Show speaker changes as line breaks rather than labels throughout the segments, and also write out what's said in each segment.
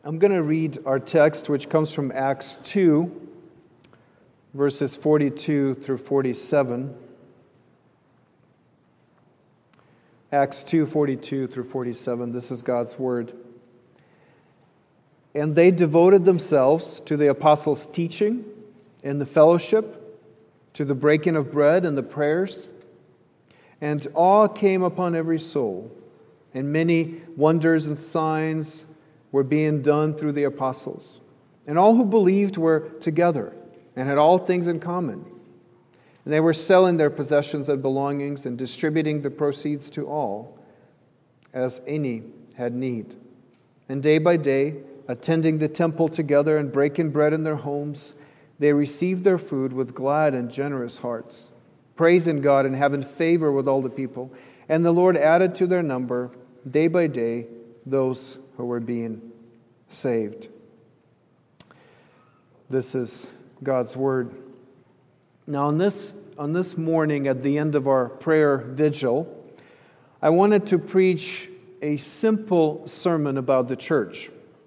I'm going to read our text, which comes from Acts 2, verses 42 through 47. Acts 2, 42 through 47. This is God's Word. And they devoted themselves to the apostles' teaching and the fellowship, to the breaking of bread and the prayers. And awe came upon every soul, and many wonders and signs were being done through the apostles. And all who believed were together and had all things in common. And they were selling their possessions and belongings and distributing the proceeds to all, as any had need. And day by day, attending the temple together and breaking bread in their homes, they received their food with glad and generous hearts, praising God and having favor with all the people. And the Lord added to their number, day by day, those who were being saved. This is God's Word. Now, on this morning, at the end of our prayer vigil, I wanted to preach a simple sermon about the church.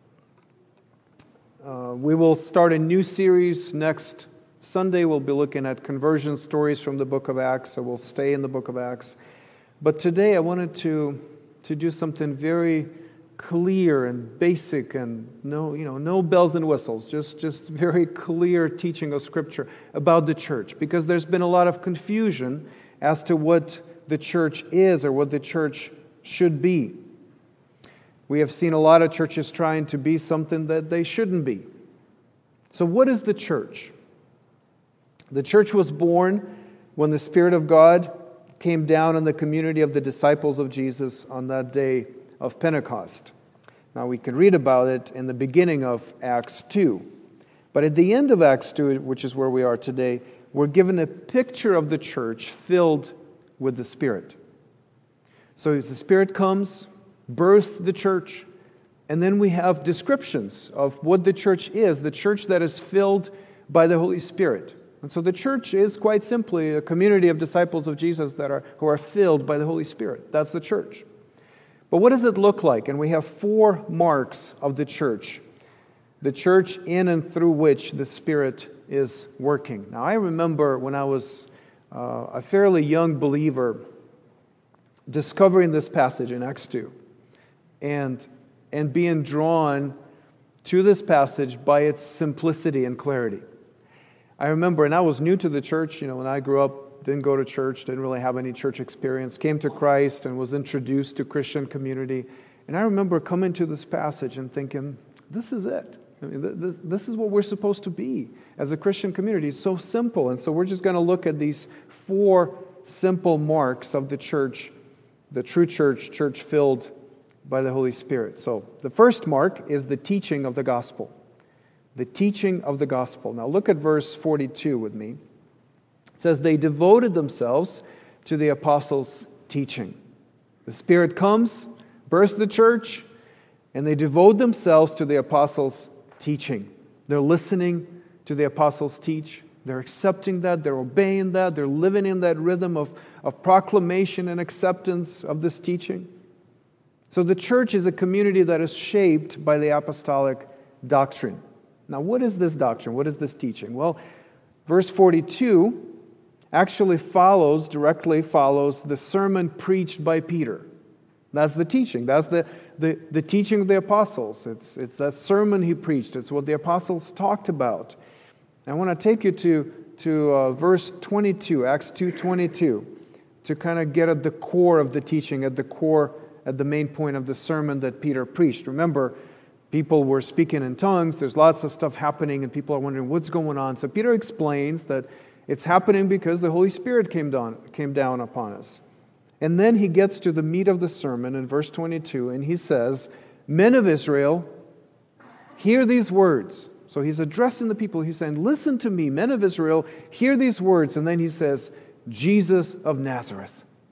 We will start a new series next Sunday. We'll be looking at conversion stories from the book of Acts, so we'll stay in the book of Acts. But today I wanted to do something very clear and basic and no bells and whistles, just very clear teaching of Scripture about the church, because there's been a lot of confusion as to what the church is or what the church should be. We have seen a lot of churches trying to be something that they shouldn't be. So what is the church? The church was born when the Spirit of God came down on the community of the disciples of Jesus on that day of Pentecost. Now we can read about it in the beginning of Acts 2. But at the end of Acts 2, which is where we are today, we're given a picture of the church filled with the Spirit. So the Spirit comes, births the church, and then we have descriptions of what the church is, the church that is filled by the Holy Spirit. And so the church is quite simply a community of disciples of Jesus who are filled by the Holy Spirit. That's the church. But what does it look like? And we have 4 marks of the church in and through which the Spirit is working. Now I remember when I was a fairly young believer discovering this passage in Acts 2 and being drawn to this passage by its simplicity and clarity. I remember, and I was new to the church, when I grew up, didn't go to church, didn't really have any church experience, came to Christ and was introduced to Christian community. And I remember coming to this passage and thinking, this is it. I mean, this is what we're supposed to be as a Christian community. It's so simple. And so we're just going to look at these 4 simple marks of the church, the true church filled by the Holy Spirit. So the first mark is the teaching of the gospel. The teaching of the gospel. Now look at verse 42 with me. It says, they devoted themselves to the apostles' teaching. The Spirit comes, births the church, and they devote themselves to the apostles' teaching. They're listening to the apostles teach. They're accepting that. They're obeying that. They're living in that rhythm of proclamation and acceptance of this teaching. So the church is a community that is shaped by the apostolic doctrine. Now, what is this doctrine? What is this teaching? Well, verse 42 actually directly follows the sermon preached by Peter. That's the teaching. That's the teaching of the apostles. It's that sermon he preached. It's what the apostles talked about. I want to take you to verse 22, Acts 2:22, to kind of get at the core of the teaching, at the main point of the sermon that Peter preached. Remember, people were speaking in tongues. There's lots of stuff happening, and people are wondering what's going on. So Peter explains that it's happening because the Holy Spirit came down upon us. And then he gets to the meat of the sermon in verse 22, and he says, men of Israel, hear these words. So he's addressing the people. He's saying, listen to me, men of Israel, hear these words. And then he says, Jesus of Nazareth.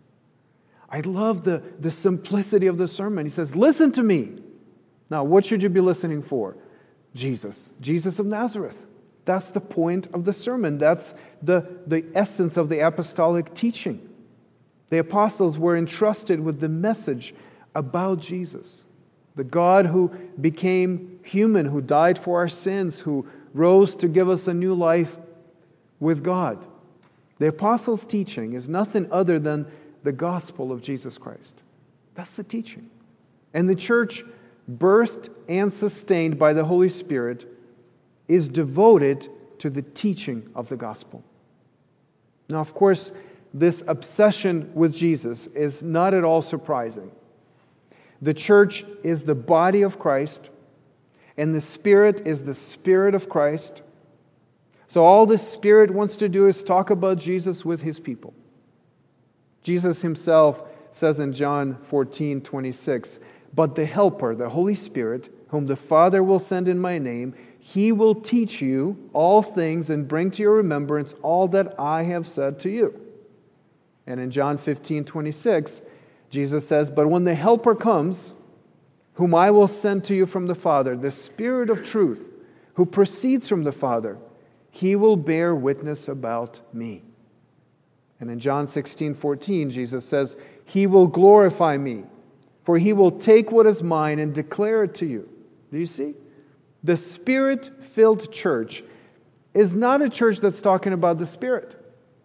I love the simplicity of the sermon. He says, listen to me. Now, what should you be listening for? Jesus of Nazareth. That's the point of the sermon. That's the essence of the apostolic teaching. The apostles were entrusted with the message about Jesus. The God who became human, who died for our sins, who rose to give us a new life with God. The apostles' teaching is nothing other than the gospel of Jesus Christ. That's the teaching. And the church, birthed and sustained by the Holy Spirit, is devoted to the teaching of the gospel. Now, of course, this obsession with Jesus is not at all surprising. The church is the body of Christ, and the Spirit is the Spirit of Christ. So all the Spirit wants to do is talk about Jesus with His people. Jesus Himself says in John 14:26, "But the Helper, the Holy Spirit, whom the Father will send in my name, He will teach you all things and bring to your remembrance all that I have said to you." And in John 15:26, Jesus says, "But when the Helper comes, whom I will send to you from the Father, the Spirit of truth, who proceeds from the Father, He will bear witness about me." And in John 16:14, Jesus says, "He will glorify me, for He will take what is mine and declare it to you." Do you see? The Spirit-filled church is not a church that's talking about the Spirit.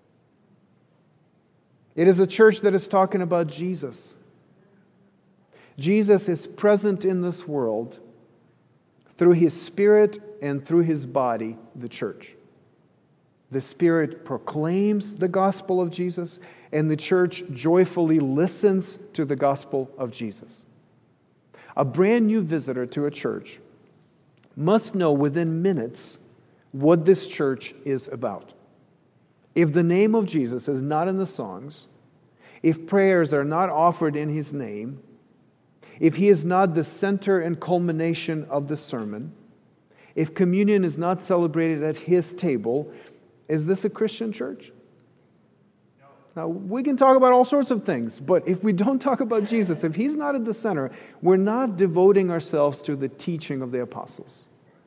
It is a church that is talking about Jesus. Jesus is present in this world through His Spirit and through His body, the church. The Spirit proclaims the gospel of Jesus, and the church joyfully listens to the gospel of Jesus. A brand new visitor to a church must know within minutes what this church is about. If the name of Jesus is not in the songs, if prayers are not offered in His name, if He is not the center and culmination of the sermon, if communion is not celebrated at His table, is this a Christian church? Now, we can talk about all sorts of things, but if we don't talk about Jesus, if He's not at the center, we're not devoting ourselves to the teaching of the apostles.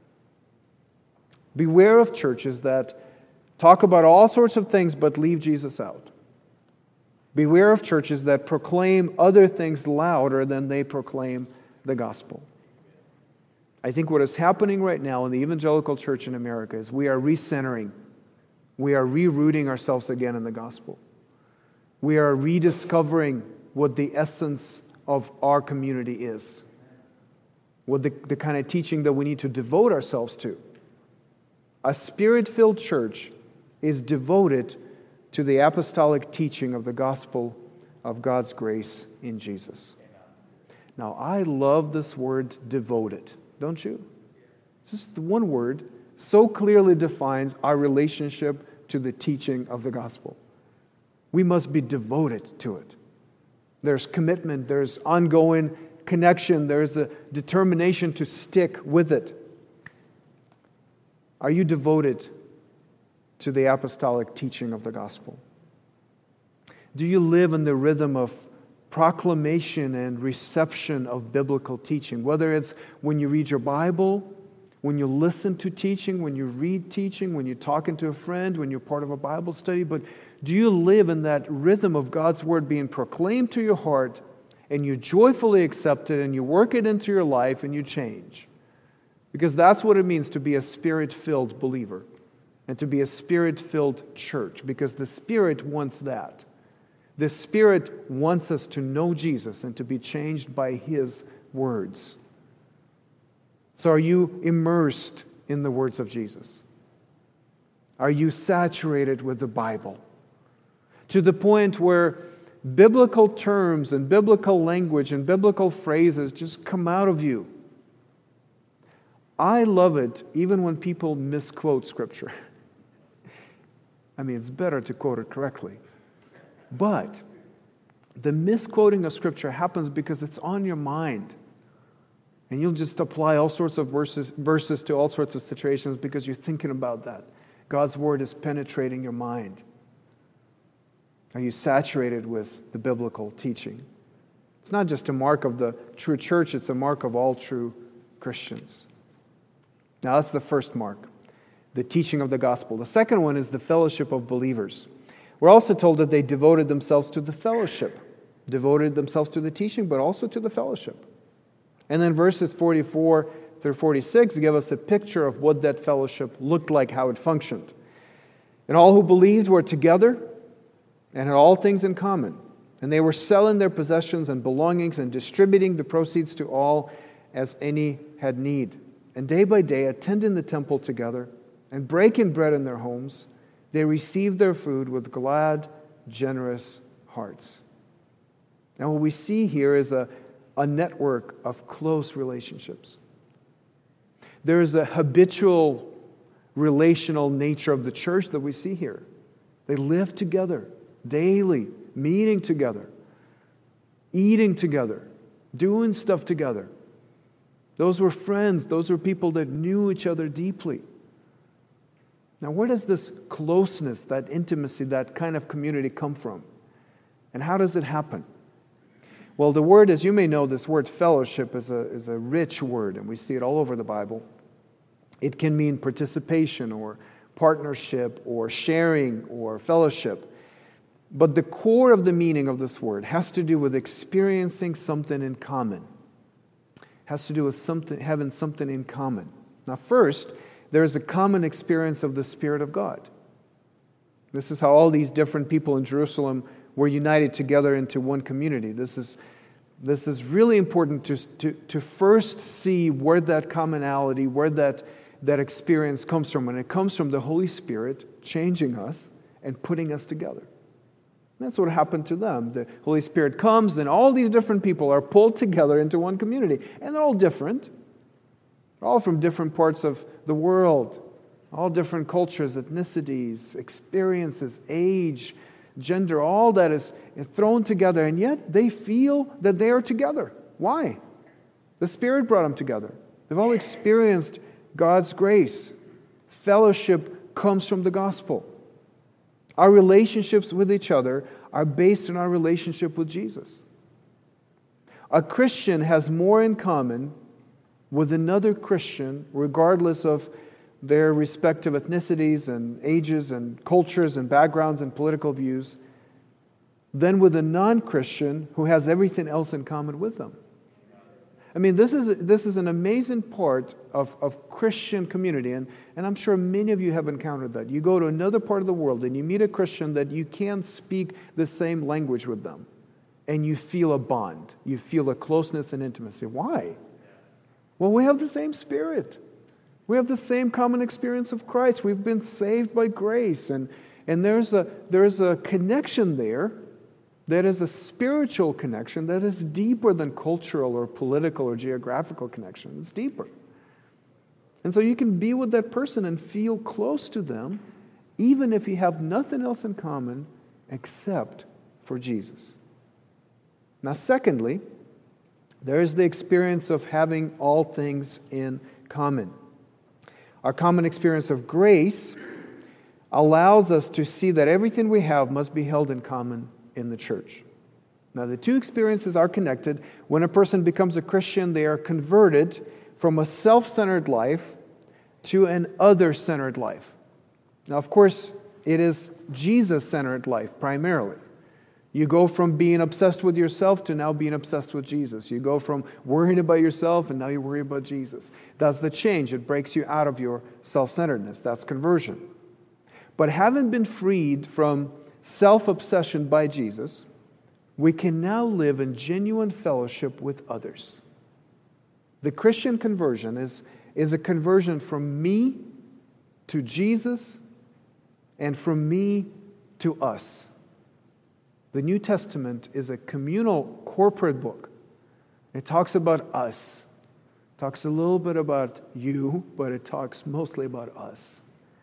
Beware of churches that talk about all sorts of things but leave Jesus out. Beware of churches that proclaim other things louder than they proclaim the gospel. I think what is happening right now in the evangelical church in America is we are recentering. We are rerouting ourselves again in the gospel. We are rediscovering what the essence of our community is. What the kind of teaching that we need to devote ourselves to. A Spirit-filled church is devoted to the apostolic teaching of the gospel of God's grace in Jesus. Now, I love this word devoted, don't you? Just the one word so clearly defines our relationship to the teaching of the gospel. We must be devoted to it. There's commitment, there's ongoing connection, there's a determination to stick with it. Are you devoted to the apostolic teaching of the gospel? Do you live in the rhythm of proclamation and reception of biblical teaching? Whether it's when you read your Bible, when you listen to teaching, when you read teaching, when you're talking to a friend, when you're part of a Bible study, but do you live in that rhythm of God's Word being proclaimed to your heart, and you joyfully accept it, and you work it into your life, and you change? Because that's what it means to be a Spirit-filled believer and to be a Spirit-filled church, because the Spirit wants that. The Spirit wants us to know Jesus and to be changed by His words. So are you immersed in the words of Jesus? Are you saturated with the Bible? To the point where biblical terms and biblical language and biblical phrases just come out of you. I love it even when people misquote Scripture. I mean, it's better to quote it correctly. But the misquoting of Scripture happens because it's on your mind. And you'll just apply all sorts of verses to all sorts of situations because you're thinking about that. God's Word is penetrating your mind. Are you saturated with the biblical teaching? It's not just a mark of the true church, it's a mark of all true Christians. Now, that's the first mark, the teaching of the gospel. The second one is the fellowship of believers. We're also told that they devoted themselves to the fellowship, devoted themselves to the teaching, but also to the fellowship. And then verses 44 through 46 give us a picture of what that fellowship looked like, how it functioned. And all who believed were together and had all things in common. And they were selling their possessions and belongings and distributing the proceeds to all as any had need. And day by day, attending the temple together and breaking bread in their homes, they received their food with glad, generous hearts. Now, what we see here is a network of close relationships. There is a habitual relational nature of the church that we see here. They live together daily, meeting together, eating together, doing stuff together. Those were friends. Those were people that knew each other deeply. Now, where does this closeness, that intimacy, that kind of community come from? And how does it happen? Well, the word, as you may know, this word fellowship is a rich word, and we see it all over the Bible. It can mean participation or partnership or sharing or fellowship. But the core of the meaning of this word has to do with experiencing something in common. Has to do with having something in common. Now, first, there is a common experience of the Spirit of God. This is how all these different people in Jerusalem were united together into one community. This is really important to first see where that commonality, where that experience comes from. And it comes from the Holy Spirit changing us and putting us together. That's what happened to them. The Holy Spirit comes, and all these different people are pulled together into one community. And they're all different. They're all from different parts of the world. All different cultures, ethnicities, experiences, age, gender, all that is thrown together. And yet they feel that they are together. Why? The Spirit brought them together. They've all experienced God's grace. Fellowship comes from the gospel. Our relationships with each other are based on our relationship with Jesus. A Christian has more in common with another Christian, regardless of their respective ethnicities and ages and cultures and backgrounds and political views, than with a non-Christian who has everything else in common with them. I mean, this is an amazing part of Christian community, and I'm sure many of you have encountered that. You go to another part of the world and you meet a Christian that you can't speak the same language with them, and you feel a bond. You feel a closeness and intimacy. Why? Well, we have the same Spirit. We have the same common experience of Christ. We've been saved by grace, and there's a connection there. That is a spiritual connection that is deeper than cultural or political or geographical connection. It's deeper. And so you can be with that person and feel close to them, even if you have nothing else in common except for Jesus. Now, secondly, there is the experience of having all things in common. Our common experience of grace allows us to see that everything we have must be held in common in the church. Now, the two experiences are connected. When a person becomes a Christian, they are converted from a self-centered life to an other-centered life. Now, of course, it is Jesus-centered life primarily. You go from being obsessed with yourself to now being obsessed with Jesus. You go from worrying about yourself and now you worry about Jesus. That's the change. It breaks you out of your self-centeredness. That's conversion. But having been freed from self-obsession by Jesus, we can now live in genuine fellowship with others. The Christian conversion is a conversion from me to Jesus and from me to us. The New Testament is a communal, corporate book. It talks about us. It talks a little bit about you, but it talks mostly about us.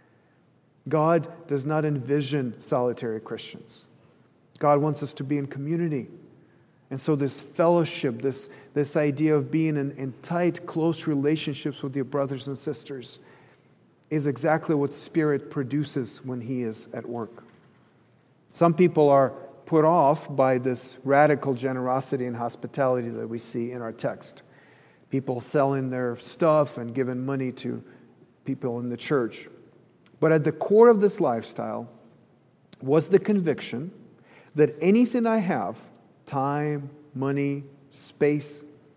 God does not envision solitary Christians. God wants us to be in community. And so this fellowship, this idea of being in tight, close relationships with your brothers and sisters is exactly what Spirit produces when He is at work. Some people are put off by this radical generosity and hospitality that we see in our text. People selling their stuff and giving money to people in the church. But at the core of this lifestyle was the conviction that anything I have, time, money, space,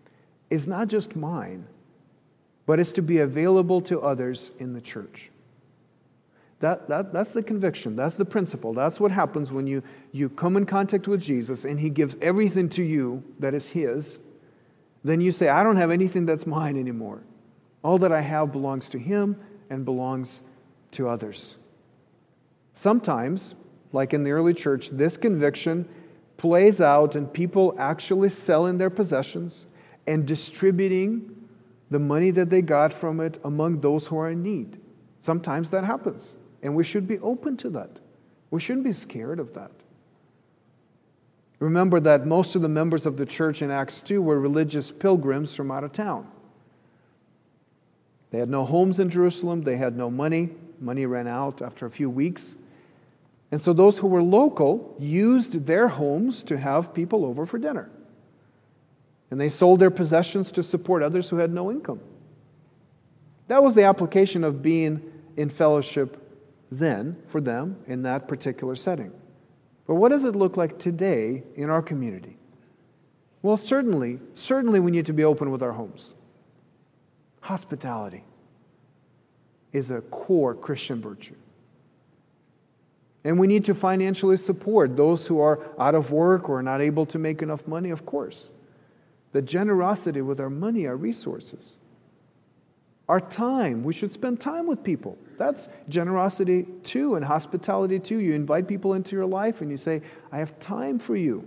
is not just mine, but it's to be available to others in the church. That's the conviction. That's the principle. That's what happens when you come in contact with Jesus and He gives everything to you that is His. Then you say, I don't have anything that's mine anymore. All that I have belongs to Him and belongs to others. Sometimes, like in the early church, this conviction plays out and people actually selling their possessions and distributing the money that they got from it among those who are in need. Sometimes that happens, and we should be open to that. We shouldn't be scared of that. Remember that most of the members of the church in Acts 2 were religious pilgrims from out of town. They had no homes in Jerusalem. They had no money. Money ran out after a few weeks. And so those who were local used their homes to have people over for dinner. And they sold their possessions to support others who had no income. That was the application of being in fellowship then for them in that particular setting. But what does it look like today in our community? Well, certainly we need to be open with our homes. Hospitality is a core Christian virtue. And we need to financially support those who are out of work or not able to make enough money, of course. The generosity with our money, our resources. Our time, we should spend time with people. That's generosity too, and hospitality too. You invite people into your life and you say, I have time for you.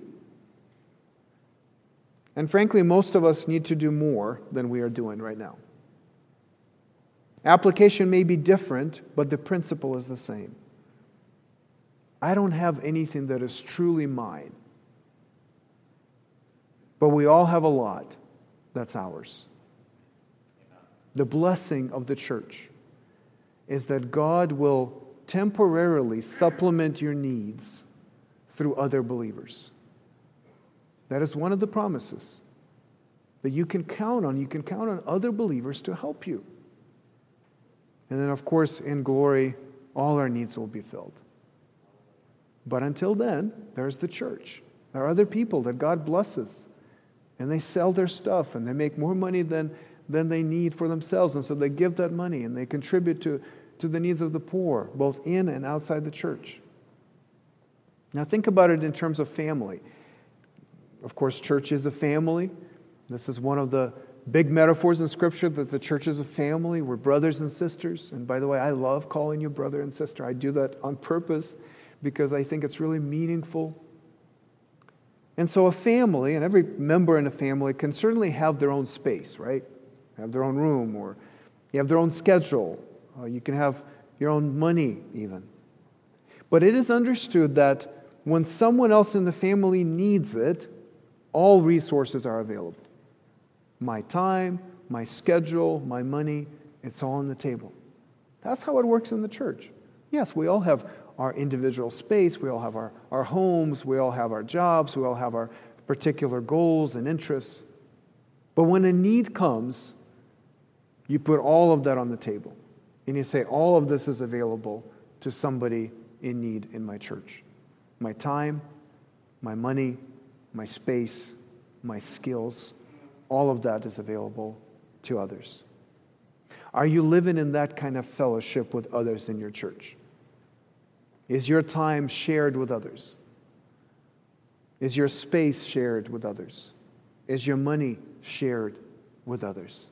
And frankly, most of us need to do more than we are doing right now. Application may be different, but the principle is the same. I don't have anything that is truly mine. But we all have a lot that's ours. The blessing of the church is that God will temporarily supplement your needs through other believers. That is one of the promises that you can count on. You can count on other believers to help you. And then, of course, in glory, all our needs will be filled. But until then, there's the church. There are other people that God blesses. And they sell their stuff and they make more money than they need for themselves. And so they give that money and they contribute to the needs of the poor, both in and outside the church. Now think about it in terms of family. Of course, church is a family. This is one of the big metaphors in Scripture, that the church is a family. We're brothers and sisters. And by the way, I love calling you brother and sister. I do that on purpose because I think it's really meaningful. And so a family, and every member in a family can certainly have their own space, right? Have their own room, or you have their own schedule. You can have your own money even. But it is understood that when someone else in the family needs it, all resources are available. My time, my schedule, my money, it's all on the table. That's how it works in the church. Yes, we all have our individual space, we all have our homes, we all have our jobs, we all have our particular goals and interests. But when a need comes, you put all of that on the table. And you say, all of this is available to somebody in need in my church. My time, my money, my space, my skills, all of that is available to others. Are you living in that kind of fellowship with others in your church? Is your time shared with others? Is your space shared with others? Is your money shared with others?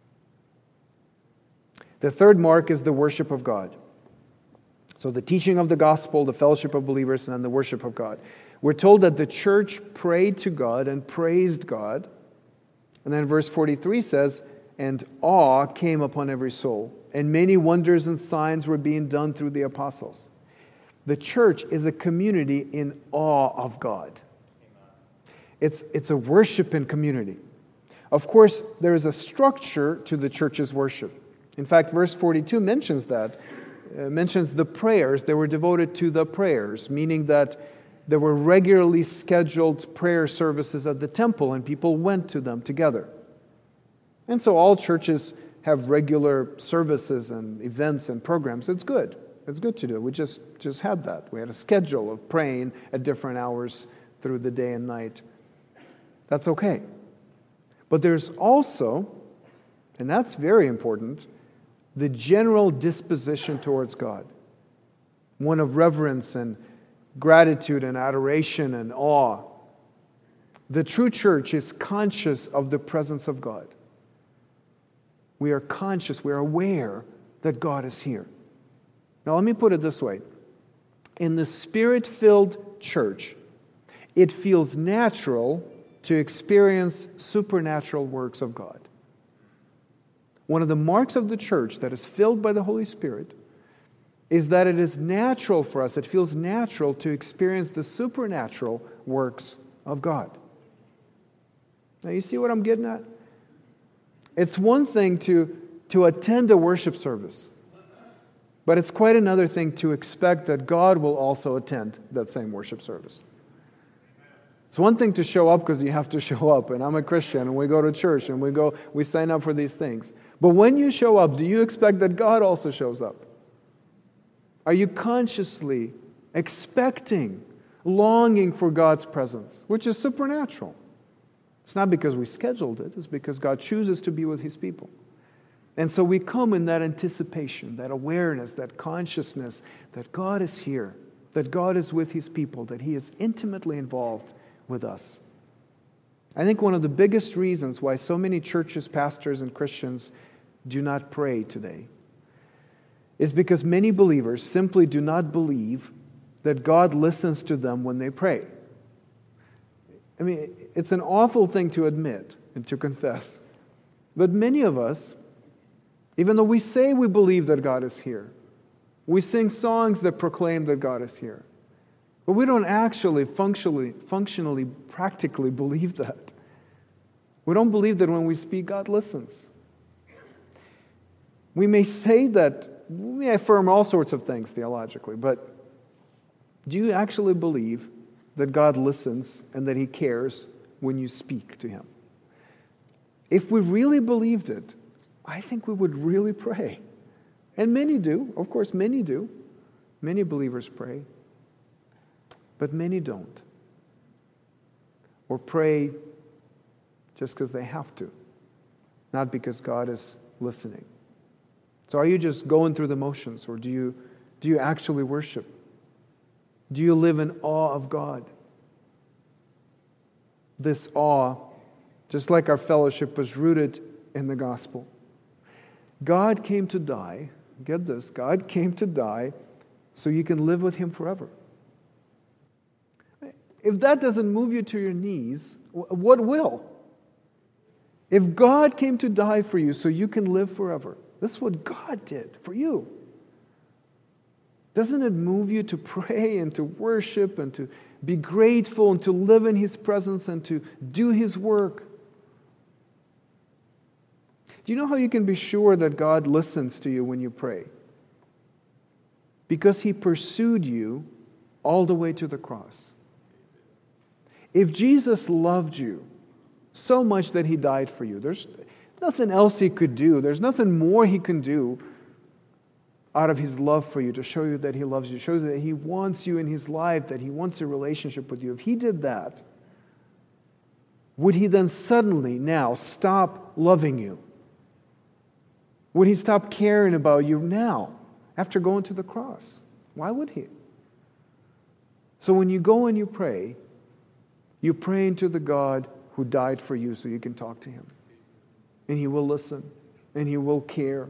The third mark is the worship of God. So the teaching of the gospel, the fellowship of believers, and then the worship of God. We're told that the church prayed to God and praised God. And then verse 43 says, and awe came upon every soul, and many wonders and signs were being done through the apostles. The church is a community in awe of God. It's a worshiping community. Of course, there is a structure to the church's worship. In fact, verse 42 mentions that. Mentions the prayers. They were devoted to the prayers, meaning that there were regularly scheduled prayer services at the temple, and people went to them together. And so all churches have regular services and events and programs. It's good. It's good to do. We just had that. We had a schedule of praying at different hours through the day and night. That's okay. But there's also, and that's very important, the general disposition towards God. One of reverence and gratitude and adoration and awe. The true church is conscious of the presence of God. We are conscious, we are aware that God is here. Now let me put it this way. In the Spirit-filled church, it feels natural to experience supernatural works of God. One of the marks of the church that is filled by the Holy Spirit is that it is natural for us, it feels natural to experience the supernatural works of God. Now you see what I'm getting at? It's one thing to attend a worship service, but it's quite another thing to expect that God will also attend that same worship service. It's one thing to show up because you have to show up, and I'm a Christian, and we go to church, and we sign up for these things. But when you show up, do you expect that God also shows up? Are you consciously expecting, longing for God's presence, which is supernatural? It's not because we scheduled it, it's because God chooses to be with His people. And so we come in that anticipation, that awareness, that consciousness that God is here, that God is with His people, that He is intimately involved with us. I think one of the biggest reasons why so many churches, pastors, and Christians do not pray today is because many believers simply do not believe that God listens to them when they pray. I mean, it's an awful thing to admit and to confess. But many of us, even though we say we believe that God is here, we sing songs that proclaim that God is here, but we don't actually functionally, practically believe that. We don't believe that when we speak, God listens. We may say that, we may affirm all sorts of things theologically, but do you actually believe that God listens and that He cares when you speak to Him? If we really believed it, I think we would really pray. And many do. Of course, many do. Many believers pray. But many don't. Or pray just because they have to, not because God is listening. So are you just going through the motions, or do you actually worship? Do you live in awe of God? This awe, just like our fellowship, was rooted in the gospel. God came to die, get this, God came to die so you can live with Him forever. If that doesn't move you to your knees, what will? If God came to die for you so you can live forever, this is what God did for you. Doesn't it move you to pray and to worship and to be grateful and to live in His presence and to do His work? Do you know how you can be sure that God listens to you when you pray? Because He pursued you all the way to the cross. If Jesus loved you so much that He died for you, there's nothing else He could do. There's nothing more He can do out of His love for you to show you that He loves you, shows you that He wants you in His life, that He wants a relationship with you. If He did that, would He then suddenly now stop loving you? Would He stop caring about you now after going to the cross? Why would He? So when you go and you pray into the God who died for you so you can talk to Him. And He will listen. And He will care.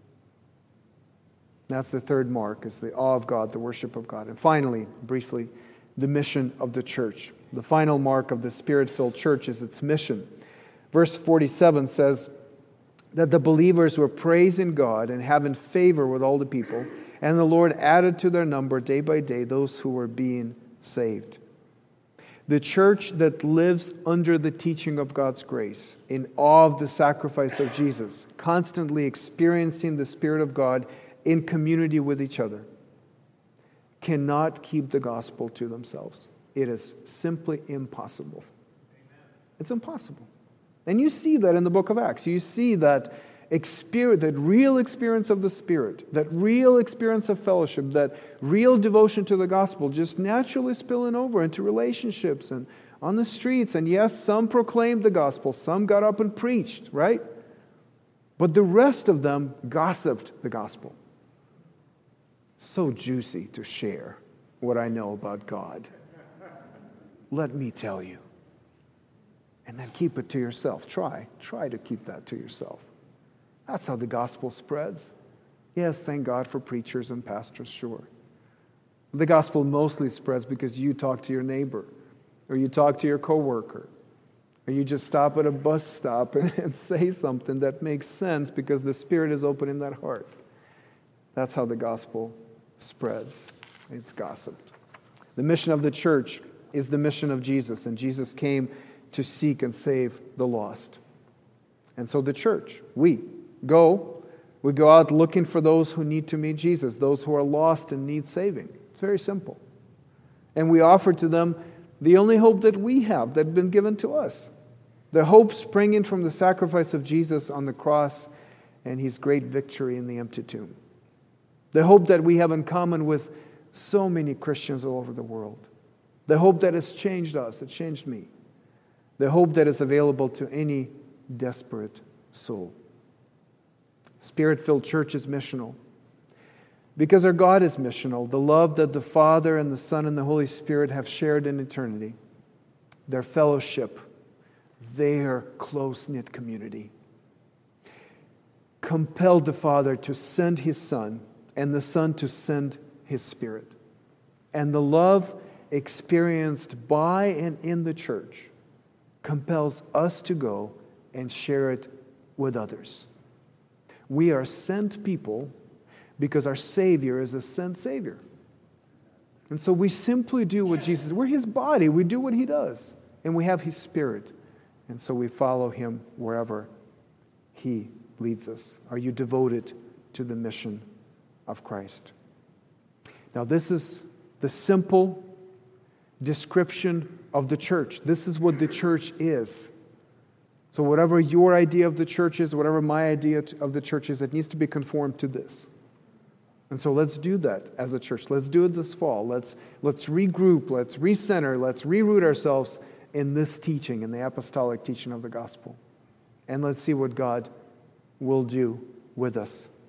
That's the third mark, is the awe of God, the worship of God. And finally, briefly, the mission of the church. The final mark of the Spirit-filled church is its mission. Verse 47 says that the believers were praising God and having favor with all the people, and the Lord added to their number day by day those who were being saved. The church that lives under the teaching of God's grace, in awe of the sacrifice of Jesus, constantly experiencing the Spirit of God in community with each other, cannot keep the gospel to themselves. It is simply impossible. It's impossible. And you see that in the book of Acts. You see that that real experience of the Spirit, that real experience of fellowship, that real devotion to the gospel just naturally spilling over into relationships and on the streets. And yes, some proclaimed the gospel. Some got up and preached, right? But the rest of them gossiped the gospel. So juicy to share what I know about God. Let me tell you. And then keep it to yourself. Try to keep that to yourself. That's how the gospel spreads. Yes, thank God for preachers and pastors, sure. The gospel mostly spreads because you talk to your neighbor, or you talk to your coworker, or you just stop at a bus stop and say something that makes sense because the Spirit is open in that heart. That's how the gospel spreads. It's gossiped. The mission of the church is the mission of Jesus, and Jesus came to seek and save the lost. And so the church, we go out looking for those who need to meet Jesus, those who are lost and need saving. It's very simple. And we offer to them the only hope that we have, that has been given to us. The hope springing from the sacrifice of Jesus on the cross and His great victory in the empty tomb. The hope that we have in common with so many Christians all over the world. The hope that has changed us, it changed me. The hope that is available to any desperate soul. Spirit-filled church is missional. Because our God is missional, the love that the Father and the Son and the Holy Spirit have shared in eternity, their fellowship, their close-knit community, compelled the Father to send His Son and the Son to send His Spirit. And the love experienced by and in the church compels us to go and share it with others. We are sent people because our Savior is a sent Savior. And so we simply do what Jesus, we're His body, we do what He does, and we have His Spirit. And so we follow Him wherever He leads us. Are you devoted to the mission of Christ? Now this is the simple description of the church. This is what the church is. So whatever your idea of the church is, whatever my idea of the church is, it needs to be conformed to this. And so let's do that as a church. Let's do it this fall. Let's regroup, let's recenter, let's reroot ourselves in this teaching, in the apostolic teaching of the gospel. And let's see what God will do with us